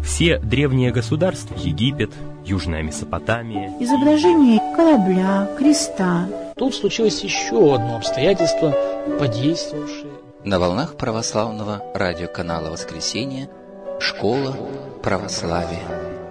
Все древние государства, Египет, Южная Месопотамия, изображение корабля, креста. Тут случилось еще одно обстоятельство, подействовавшее. На волнах православного радиоканала «Воскресенье» «Школа православия».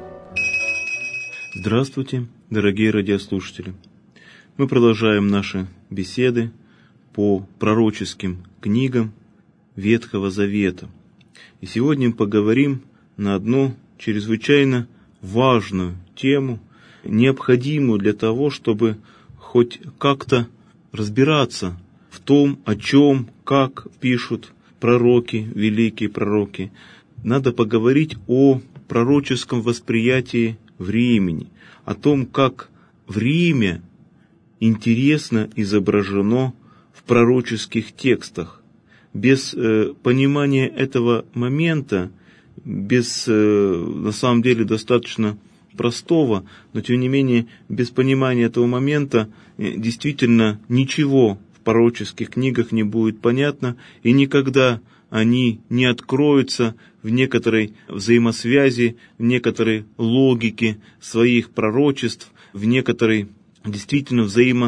Здравствуйте, дорогие радиослушатели! Мы продолжаем наши беседы по пророческим книгам Ветхого Завета. И сегодня мы поговорим на одну чрезвычайно важную тему, необходимую для того, чтобы хоть как-то разбираться в том, о чем, как пишут пророки, великие пророки. Надо поговорить о пророческом восприятии времени, о том, как время интересно изображено в пророческих текстах. Без понимания этого момента, без, на самом деле, достаточно простого, но тем не менее, без понимания этого момента действительно ничего в пророческих книгах не будет понятно, и никогда они не откроются в некоторой взаимосвязи, в некоторой логике своих пророчеств, в некоторой действительно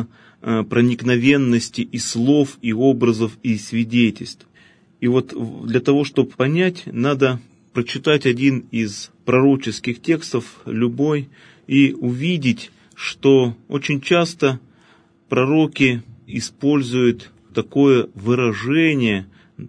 взаимопроникновенности и слов, и образов, и свидетельств. И вот для того, чтобы понять, надо прочитать один из пророческих текстов, любой, и увидеть, что очень часто пророки используют такое выражение,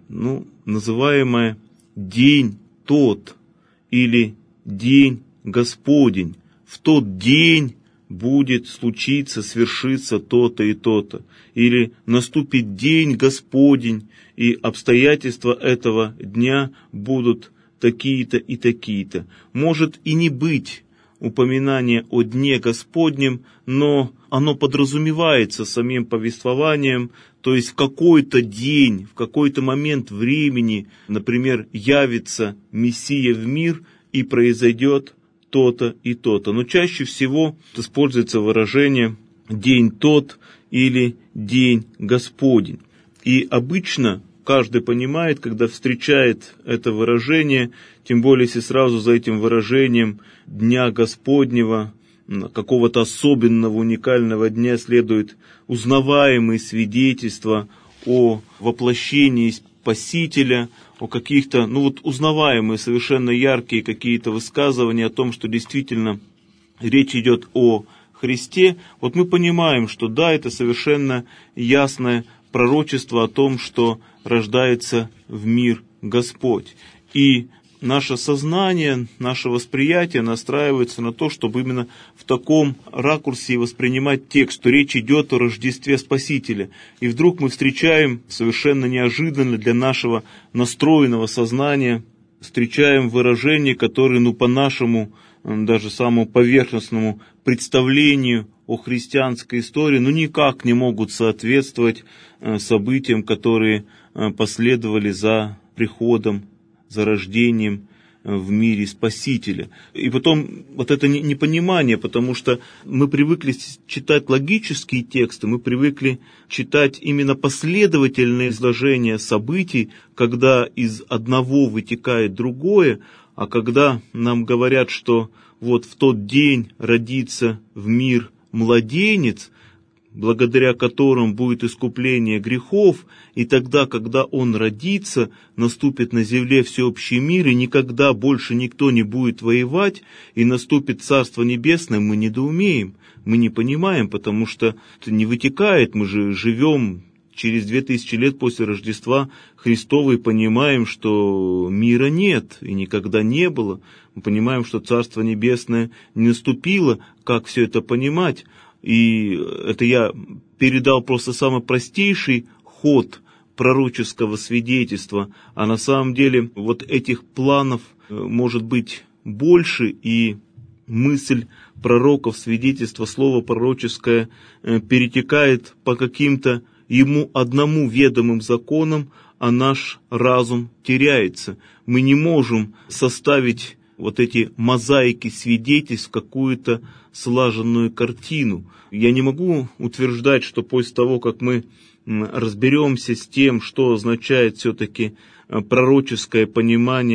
называемое «день тот» или «день Господень». В тот день будет случиться, свершиться то-то и то-то. Или наступит день Господень, и обстоятельства этого дня будут такие-то и такие-то. Может и не быть упоминания о Дне Господнем, но оно подразумевается самим повествованием, то есть в какой-то день, в какой-то момент времени, например, явится Мессия в мир и произойдет то-то и то-то. Но чаще всего используется выражение «день тот» или «день Господень». И обычно каждый понимает, когда встречает это выражение, тем более если сразу за этим выражением Дня Господнего, какого-то особенного, уникального дня следует узнаваемые свидетельства о воплощении Спасителя, о каких-то, узнаваемые, совершенно яркие какие-то высказывания о том, что действительно речь идет о Христе. Вот мы понимаем, что да, это совершенно ясное пророчество о том, что рождается в мир Господь. И наше сознание, наше восприятие настраивается на то, чтобы именно в таком ракурсе воспринимать текст, что речь идет о Рождестве Спасителя. И вдруг мы встречаем совершенно неожиданно для нашего настроенного сознания, встречаем выражения, которые, по нашему, даже самому поверхностному представлению о христианской истории, никак не могут соответствовать событиям, которые последовали за приходом, за рождением в мире Спасителя. И потом вот это непонимание, потому что мы привыкли читать логические тексты, мы привыкли читать именно последовательные изложения событий, когда из одного вытекает другое, а когда нам говорят, что вот в тот день родится в мир младенец, благодаря которому будет искупление грехов, и тогда, когда он родится, наступит на земле всеобщий мир, и никогда больше никто не будет воевать, и наступит Царство Небесное, мы недоумеем, мы не понимаем, потому что это не вытекает, мы же живем через 2000 лет после Рождества Христова и понимаем, что мира нет и никогда не было. Мы понимаем, что Царство Небесное не наступило, как все это понимать. И это я передал просто самый простейший ход пророческого свидетельства, а на самом деле вот этих планов может быть больше, и мысль пророков, свидетельство, слово пророческое перетекает по каким-то ему одному ведомым законам, а наш разум теряется. Мы не можем составить вот эти мозаики свидетельств в какую-то слаженную картину. Я не могу утверждать, что после того, как мы разберемся с тем, что означает все-таки пророческое понимание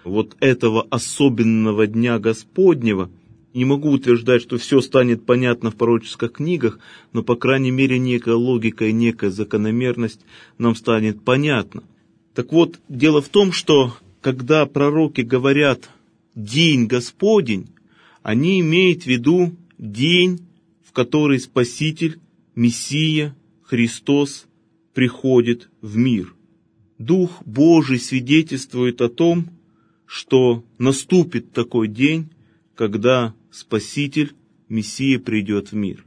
вот этого особенного дня Господнего. Не могу утверждать, что все станет понятно в пророческих книгах, но, по крайней мере, некая логика и некая закономерность нам станет понятна. Так вот, дело в том, что когда пророки говорят «день Господень», они имеют в виду день, в который Спаситель, Мессия, Христос приходит в мир. Дух Божий свидетельствует о том, что наступит такой день, когда Спаситель, Мессия придет в мир.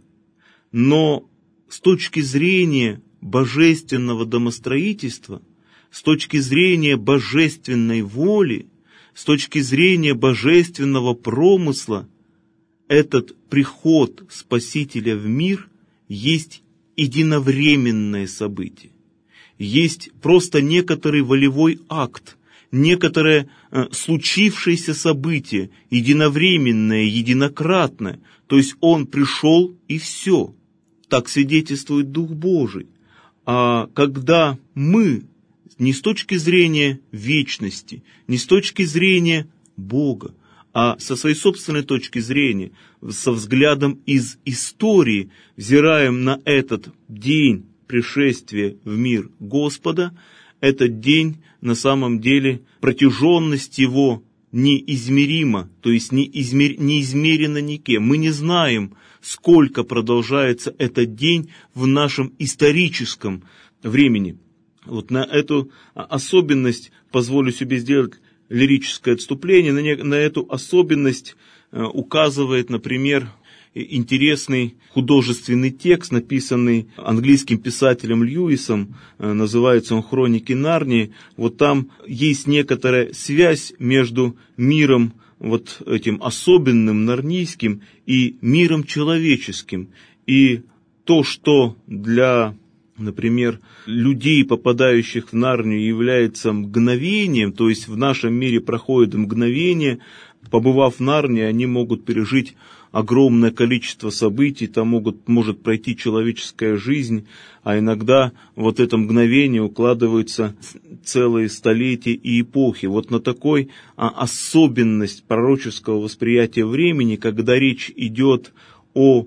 Но с точки зрения божественного домостроительства, с точки зрения божественной воли, с точки зрения божественного промысла, этот приход Спасителя в мир есть единовременное событие. Есть просто некоторый волевой акт, некоторое случившееся событие, единовременное, единократное. То есть Он пришел и все. Так свидетельствует Дух Божий. А когда мы, не с точки зрения вечности, не с точки зрения Бога, а со своей собственной точки зрения, со взглядом из истории, взираем на этот день пришествия в мир Господа, этот день на самом деле протяженность его неизмерима, то есть не измерена никем. Мы не знаем, сколько продолжается этот день в нашем историческом времени. Вот на эту особенность позволю себе сделать лирическое отступление. На эту особенность указывает, например, интересный художественный текст, написанный английским писателем Льюисом, называется он «Хроники Нарнии». Вот там есть некоторая связь между миром вот этим особенным нарнийским и миром человеческим. И то, что для, например, людей, попадающих в Нарнию, является мгновением, то есть в нашем мире проходит мгновение, побывав в Нарнии, они могут пережить огромное количество событий, там может пройти человеческая жизнь, а иногда вот это мгновение укладываются целые столетия и эпохи. Вот на такой особенность пророческого восприятия времени, когда речь идет о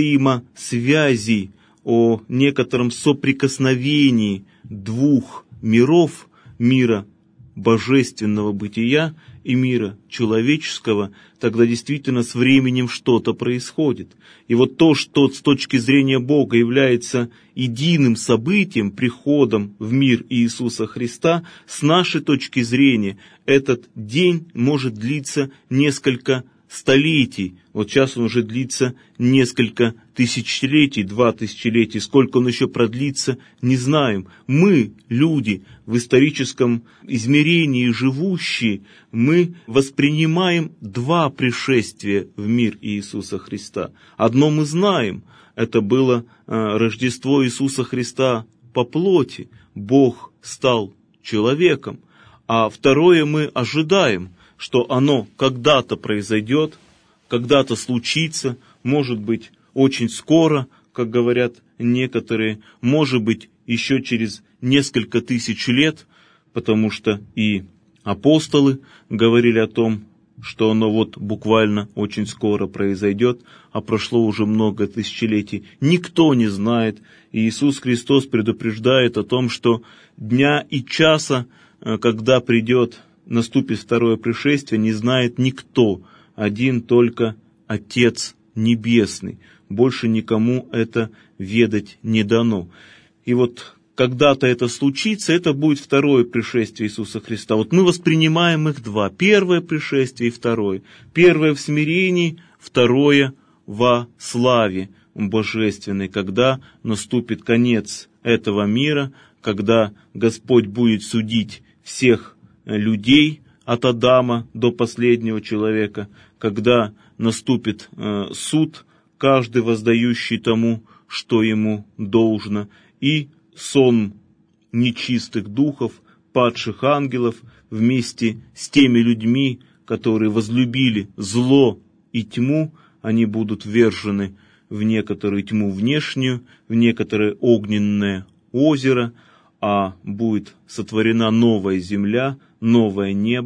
взаимосвязи, о некотором соприкосновении двух миров, мира божественного бытия и мира человеческого, тогда действительно с временем что-то происходит. И вот то, что с точки зрения Бога является единым событием, приходом в мир Иисуса Христа, с нашей точки зрения этот день может длиться несколько столетий. Вот сейчас он уже длится несколько тысячелетий, 2 тысячелетия. Сколько он еще продлится, не знаем. Мы, люди, в историческом измерении живущие, мы воспринимаем 2 пришествия в мир Иисуса Христа. Одно мы знаем, это было Рождество Иисуса Христа по плоти. Бог стал человеком. А второе мы ожидаем, что оно когда-то произойдет, когда-то случится, может быть, очень скоро, как говорят некоторые, может быть, еще через несколько тысяч лет, потому что и апостолы говорили о том, что оно вот буквально очень скоро произойдет, а прошло уже много тысячелетий. Никто не знает, и Иисус Христос предупреждает о том, что дня и часа, когда наступит второе пришествие, не знает никто, один только Отец Небесный. Больше никому это ведать не дано. И вот когда-то это случится, это будет второе пришествие Иисуса Христа. Вот мы воспринимаем их 2. Первое пришествие и второе. Первое в смирении, второе во славе божественной, когда наступит конец этого мира, когда Господь будет судить всех людей от Адама до последнего человека, когда наступит суд, каждый воздающий тому, что ему должно, и сон нечистых духов, падших ангелов, вместе с теми людьми, которые возлюбили зло и тьму, они будут ввержены в некоторую тьму внешнюю, в некоторое огненное озеро, а будет сотворена новая земля, новое небо,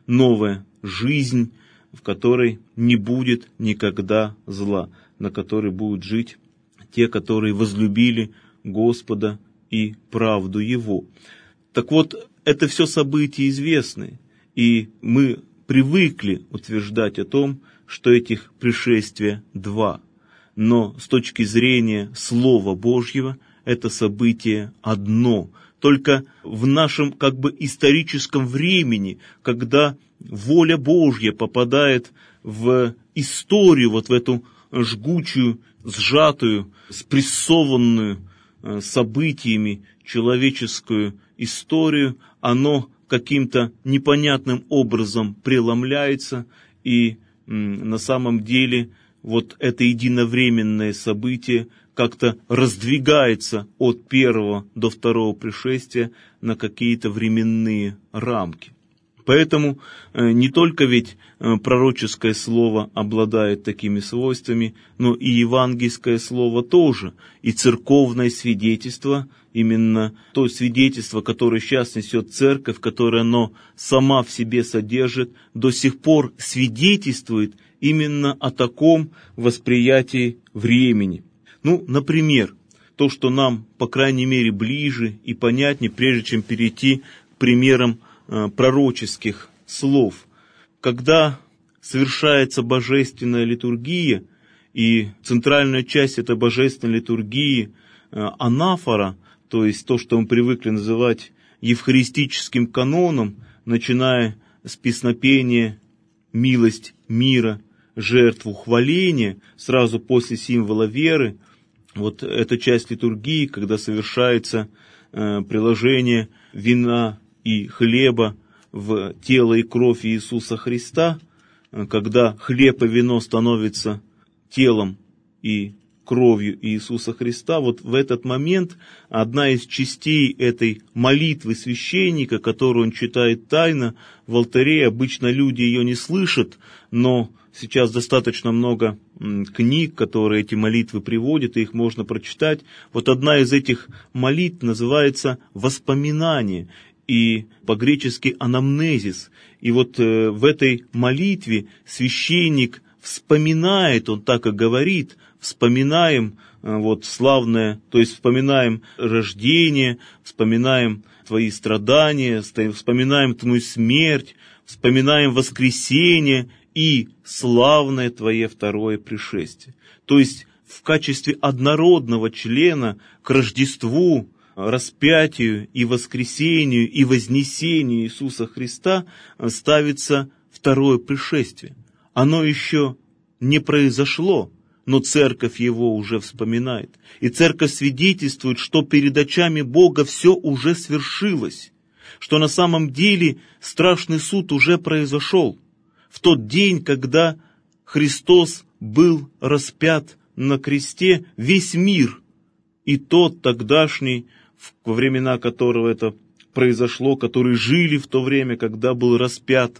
новая жизнь, в которой не будет никогда зла, на которой будут жить те, которые возлюбили Господа и правду Его. Так вот, это все события известны, и мы привыкли утверждать о том, что этих пришествия два. Но с точки зрения Слова Божьего это событие одно. Только в нашем историческом времени, когда воля Божья попадает в историю, в эту жгучую, сжатую, спрессованную событиями человеческую историю, оно каким-то непонятным образом преломляется, и на самом деле это единовременное событие как-то раздвигается от первого до второго пришествия на какие-то временные рамки. Поэтому не только ведь пророческое слово обладает такими свойствами, но и евангельское слово тоже, и церковное свидетельство, именно то свидетельство, которое сейчас несет церковь, которое оно сама в себе содержит, до сих пор свидетельствует именно о таком восприятии времени. Например, то, что нам, по крайней мере, ближе и понятнее, прежде чем перейти к примерам пророческих слов. Когда совершается божественная литургия, и центральная часть этой божественной литургии анафора, то есть то, что мы привыкли называть евхаристическим каноном, начиная с песнопения «Милость мира», жертву хваления, сразу после символа веры, эта часть литургии, когда совершается приложение вина и хлеба в тело и кровь Иисуса Христа, когда хлеб и вино становятся телом и кровью Иисуса Христа, в этот момент одна из частей этой молитвы священника, которую он читает тайно в алтаре, обычно люди ее не слышат, но сейчас достаточно много книг, которые эти молитвы приводят, и их можно прочитать. Одна из этих молитв называется «Воспоминание», и по-гречески «анамнезис». И в этой молитве священник вспоминает, он так и говорит, вспоминаем славное, то есть вспоминаем рождение, вспоминаем твои страдания, вспоминаем твою смерть, вспоминаем воскресение и славное твое второе пришествие. То есть в качестве однородного члена к Рождеству, распятию и воскресению и вознесению Иисуса Христа ставится второе пришествие. Оно еще не произошло, но церковь его уже вспоминает. И церковь свидетельствует, что перед очами Бога все уже свершилось, что на самом деле страшный суд уже произошел. В тот день, когда Христос был распят на кресте, весь мир, и тот тогдашний, во времена которого это произошло, которые жили в то время, когда был распят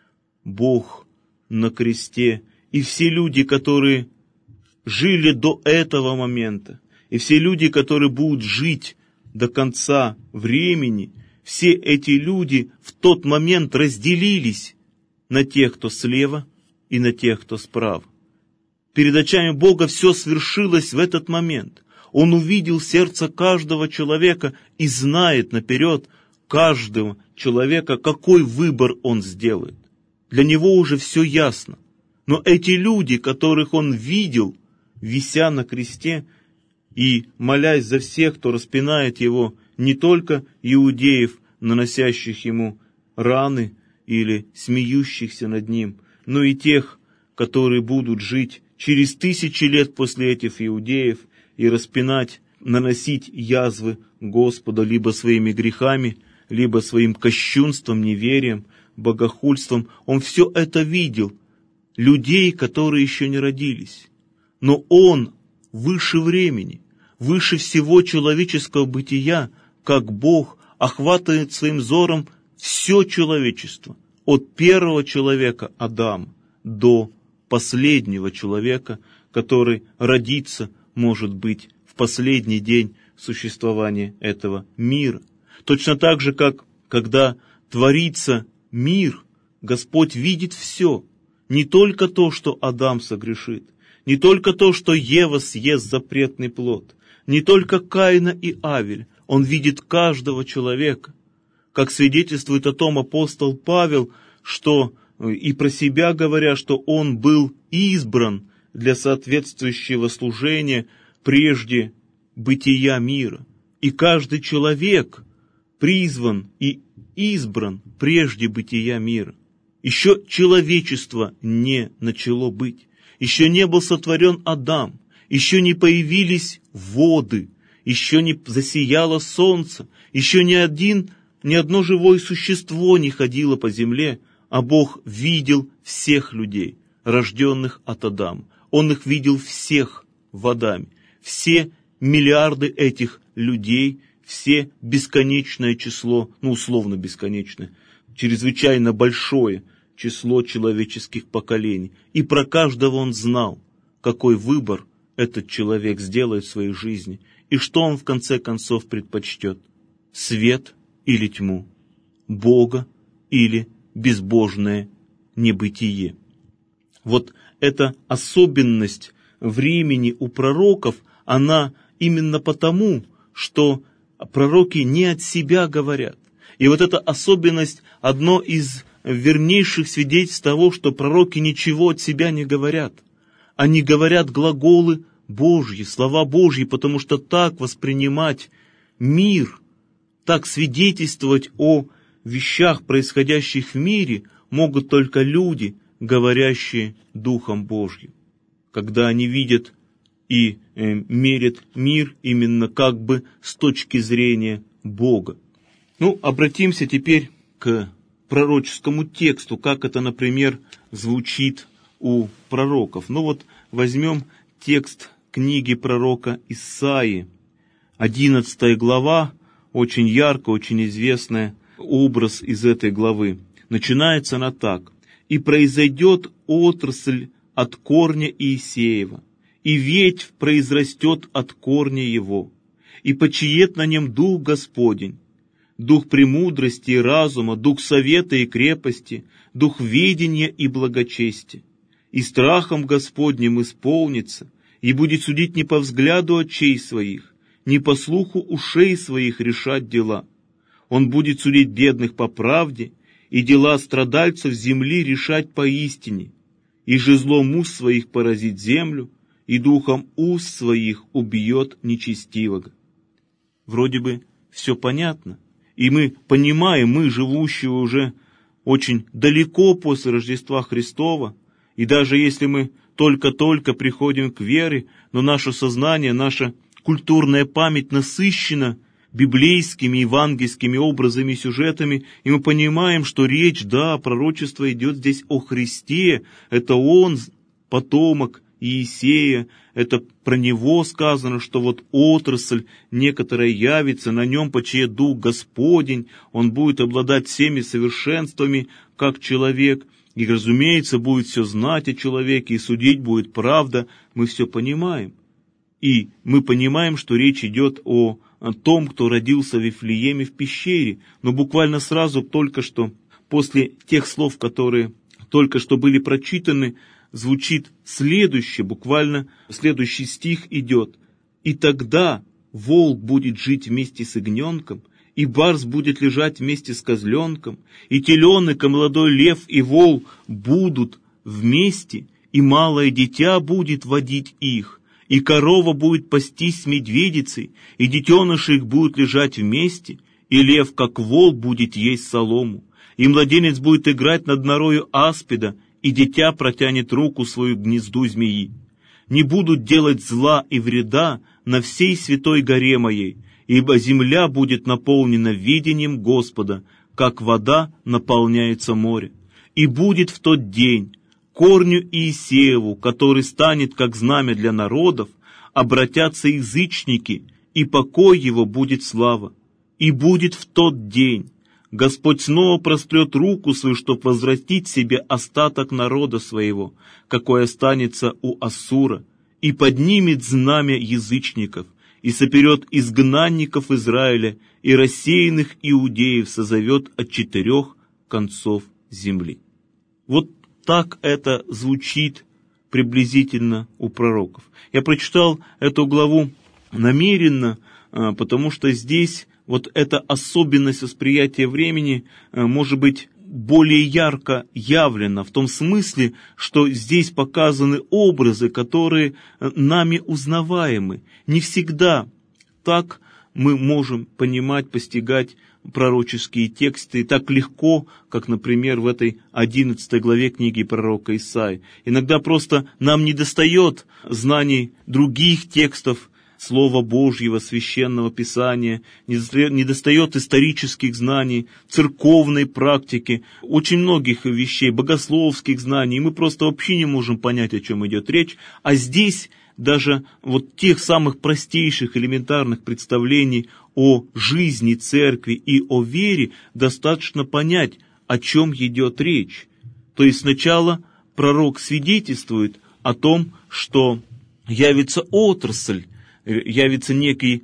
Бог на кресте, и все люди, которые жили до этого момента, и все люди, которые будут жить до конца времени, все эти люди в тот момент разделились на тех, кто слева, и на тех, кто справа. Перед очами Бога все свершилось в этот момент. Он увидел сердце каждого человека и знает наперед каждого человека, какой выбор он сделает. Для него уже все ясно. Но эти люди, которых он видел, вися на кресте и молясь за всех, кто распинает его, не только иудеев, наносящих ему раны или смеющихся над ним, но и тех, которые будут жить через 1000 лет после этих иудеев и распинать, наносить язвы Господа либо своими грехами, либо своим кощунством, неверием, богохульством. Он все это видел, людей, которые еще не родились. Но он выше времени, выше всего человеческого бытия, как Бог охватывает своим взором все человечество, от первого человека Адама до последнего человека, который родится, может быть, в последний день существования этого мира. Точно так же, как когда творится мир, Господь видит все, не только то, что Адам согрешит, не только то, что Ева съест запретный плод, не только Каина и Авель, Он видит каждого человека. Как свидетельствует о том апостол Павел, что и про себя говоря, что он был избран для соответствующего служения прежде бытия мира. И каждый человек призван и избран прежде бытия мира. Еще человечество не начало быть, еще не был сотворен Адам, еще не появились воды, еще не засияло солнце, еще ни одно живое существо не ходило по земле, а Бог видел всех людей, рожденных от Адама. Он их видел всех в Адаме. Все миллиарды этих людей, все бесконечное число, условно бесконечное, чрезвычайно большое число человеческих поколений. И про каждого Он знал, какой выбор этот человек сделает в своей жизни, и что он в конце концов предпочтет: свет или тьму, Бога или безбожное небытие. Вот эта особенность времени у пророков, она именно потому, что пророки не от себя говорят. И вот эта особенность – одно из вернейших свидетельств того, что пророки ничего от себя не говорят. Они говорят глаголы Божьи, слова Божьи, потому что так воспринимать мир, так свидетельствовать о вещах, происходящих в мире, могут только люди, говорящие Духом Божьим, когда они видят и мерят мир именно как бы с точки зрения Бога. Обратимся теперь к пророческому тексту, как это, например, звучит у пророков. Возьмем текст книги пророка Исаии, 11 глава, очень ярко, очень известный образ из этой главы. Начинается она так: «И произойдет отрасль от корня Иисеева, и ветвь произрастет от корня его, и почиет на нем Дух Господень, Дух премудрости и разума, Дух совета и крепости, Дух ведения и благочестия. И страхом Господним исполнится, и будет судить не по взгляду очей своих, не по слуху ушей своих решать дела. Он будет судить бедных по правде, и дела страдальцев земли решать поистине, и жезлом уст своих поразит землю, и духом уст своих убьет нечестивого». Вроде бы все понятно, и мы понимаем, мы, живущие уже очень далеко после Рождества Христова, и даже если мы только-только приходим к вере, но наше сознание, наша культурная память насыщена библейскими, евангельскими образами, сюжетами, и мы понимаем, что речь, пророчество идет здесь о Христе, это Он, потомок Иисея, это про Него сказано, что отрасль некоторая явится, на Нем почиет Дух Господень, Он будет обладать всеми совершенствами, как человек, и, разумеется, будет все знать о человеке, и судить будет правда, мы все понимаем. И мы понимаем, что речь идет о том, кто родился в Вифлееме в пещере, но буквально сразу, только что, после тех слов, которые только что были прочитаны, звучит следующее, буквально следующий стих идет: «И тогда волк будет жить вместе с ягненком, и барс будет лежать вместе с козленком, и теленок, и молодой лев, и вол будут вместе, и малое дитя будет водить их, и корова будет пастись с медведицей, и детеныши их будут лежать вместе, и лев, как вол, будет есть солому, и младенец будет играть над норою аспида, и дитя протянет руку свою к гнезду змеи. Не будут делать зла и вреда на всей святой горе моей, ибо земля будет наполнена видением Господа, как вода наполняется море. И будет в тот день корню Иисееву, который станет как знамя для народов, обратятся язычники, и покой его будет слава. И будет в тот день Господь снова прострет руку свою, чтобы возвратить себе остаток народа своего, какой останется у Ассура, и поднимет знамя язычников, и соберет изгнанников Израиля, и рассеянных иудеев созовет от 4 концов земли». Вот так это звучит приблизительно у пророков. Я прочитал эту главу намеренно, потому что здесь вот эта особенность восприятия времени может быть более ярко явлена, в том смысле, что здесь показаны образы, которые нами узнаваемы. Не всегда так мы можем понимать, постигать пророческие тексты так легко, как, например, в этой 11 главе книги пророка Исаии. Иногда просто нам недостает знаний других текстов Слова Божьего, Священного Писания, недостает исторических знаний, церковной практики, очень многих вещей, богословских знаний, и мы просто вообще не можем понять, о чем идет речь. А здесь даже вот тех самых простейших, элементарных представлений о жизни церкви и о вере достаточно понять, о чем идет речь. То есть сначала пророк свидетельствует о том, что явится отрасль, явится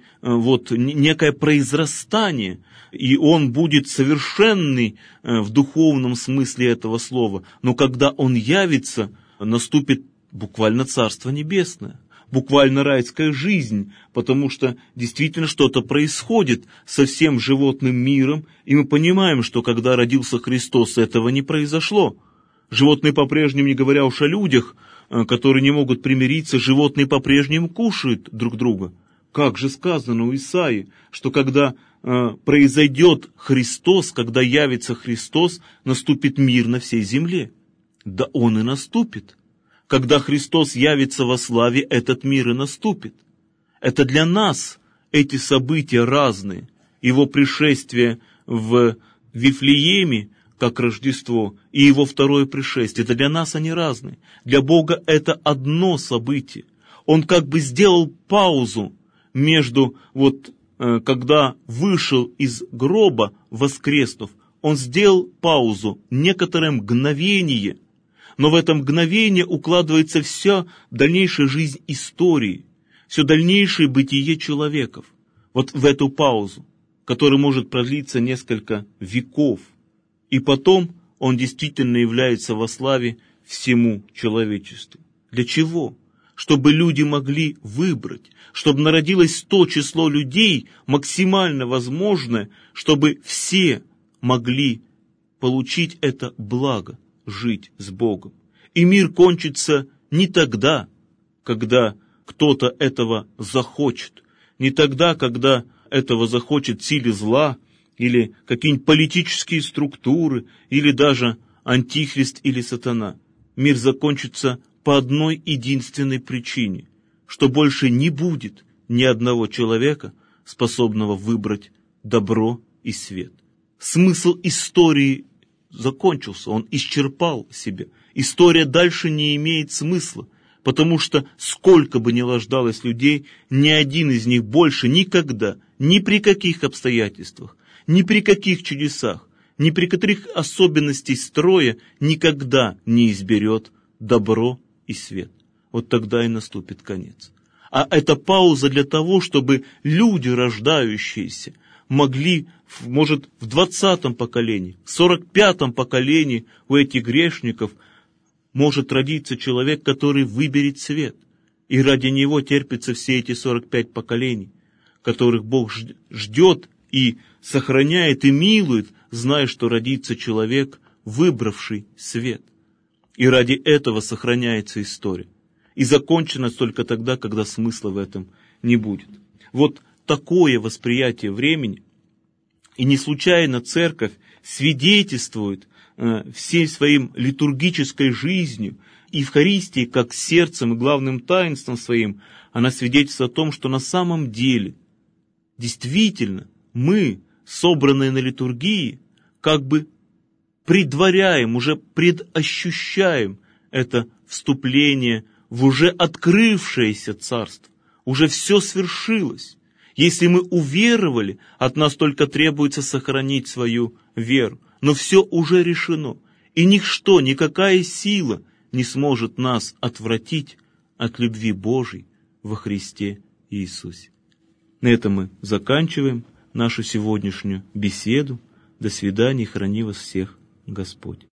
некое произрастание, и он будет совершенный в духовном смысле этого слова. Но когда он явится, наступит буквально Царство Небесное, буквально райская жизнь, потому что действительно что-то происходит со всем животным миром, и мы понимаем, что когда родился Христос, этого не произошло. Животные по-прежнему, не говоря уж о людях, которые не могут примириться, животные по-прежнему кушают друг друга. Как же сказано у Исаии, что когда произойдет Христос, когда явится Христос, наступит мир на всей земле. Да он и наступит. Когда Христос явится во славе, этот мир и наступит. Это для нас эти события разные. Его пришествие в Вифлееме, как Рождество, и его второе пришествие. Это для нас они разные. Для Бога это одно событие. Он как бы сделал паузу между, когда вышел из гроба, воскреснув, он сделал паузу, некоторое мгновение, но в это мгновение укладывается вся дальнейшая жизнь истории, все дальнейшее бытие человеков. Вот в эту паузу, которая может продлиться несколько веков. И потом он действительно является во славе всему человечеству. Для чего? Чтобы люди могли выбрать, чтобы народилось то число людей, максимально возможное, чтобы все могли получить это благо, жить с Богом. И мир кончится не тогда, когда кто-то этого захочет, не тогда, когда этого захочет силе зла, или какие-нибудь политические структуры, или даже антихрист или сатана. Мир закончится по одной единственной причине, что больше не будет ни одного человека, способного выбрать добро и свет. Смысл истории закончился, он исчерпал себя. История дальше не имеет смысла, потому что сколько бы ни рождалось людей, ни один из них больше никогда, ни при каких обстоятельствах, ни при каких чудесах, ни при каких особенностей строя никогда не изберет добро и свет. Вот тогда и наступит конец. А это пауза для того, чтобы люди, рождающиеся, могли, может, в 20-м поколении, в 45-м поколении у этих грешников может родиться человек, который выберет свет. И ради него терпятся все эти 45 поколений, которых Бог ждет и сохраняет и милует, зная, что родится человек, выбравший свет. И ради этого сохраняется история. И закончена только тогда, когда смысла в этом не будет. Вот такое восприятие времени. И не случайно церковь свидетельствует всей своим литургической жизнью, Евхаристией как сердцем и главным таинством своим, она свидетельствует о том, что на самом деле, действительно, мы, собранные на литургии, как бы предваряем, уже предощущаем это вступление в уже открывшееся царство. Уже все свершилось. Если мы уверовали, от нас только требуется сохранить свою веру. Но все уже решено. И ничто, никакая сила не сможет нас отвратить от любви Божьей во Христе Иисусе. На этом мы заканчиваем нашу сегодняшнюю беседу. До свидания, храни вас всех Господь.